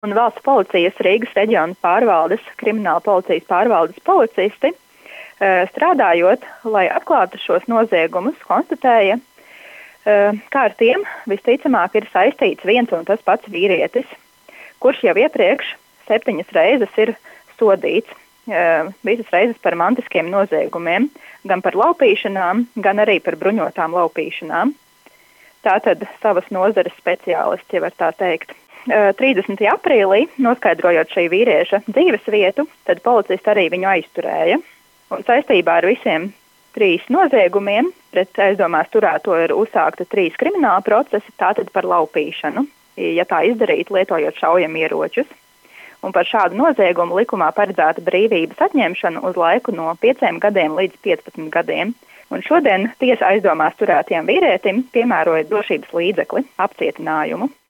un valsts policijas Rīgas reģiona pārvaldes, krimināla policijas pārvaldes policisti, strādājot, lai atklātu šos noziegumus, konstatēja, kā ar tiem visticamāk ir saistīts viens un tas pats vīrietis, kurš jau iepriekš 7 reizes ir sodīts, visas reizes par mantiskiem noziegumiem, gan par laupīšanām, gan arī par bruņotām laupīšanām. Tātad savas nozares speciālisti, ja var tā teikt. 30. aprīlī, noskaidrojot šī vīrieša dzīves vietu, tad policisti arī viņu aizturēja. Un saistībā ar visiem 3 noziegumiem pret aizdomās turēto ir uzsākta 3 krimināla procesi, tātad par laupīšanu, ja tā izdarīt, lietojot šaujamieročus. Un par šādu noziegumu likumā paredzēta brīvības atņemšana uz laiku no 5 gadiem līdz 15 gadiem. Un šodien tiesa aizdomās turētajam vīrietim piemēroja drošības līdzekli, apcietinājumu.